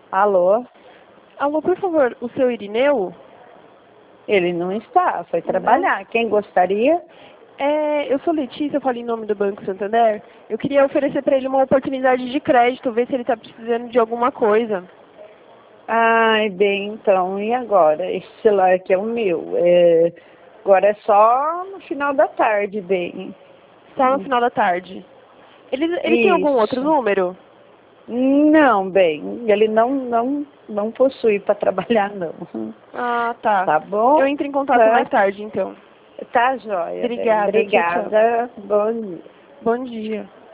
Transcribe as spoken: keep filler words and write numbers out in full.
Alô? Alô, por favor, o seu Irineu? Ele não está, foi trabalhar. Quem gostaria? É, eu sou Letícia, eu falo em nome do Banco Santander. Eu queria oferecer para ele uma oportunidade de crédito, ver se ele está precisando de alguma coisa. Ai, bem, então, e agora? Esse celular aqui é o meu. É, agora é só no final da tarde, bem. Só no final da tarde. Ele, ele tem algum outro Isso. número? Não, bem, ele não, não, não possui para trabalhar, não. Ah, tá. Tá Eu bom? entro em contato Tá, mais tarde, então. tá joia, bem. Obrigada, tchau, tchau. Obrigada. Bom dia. Bom dia.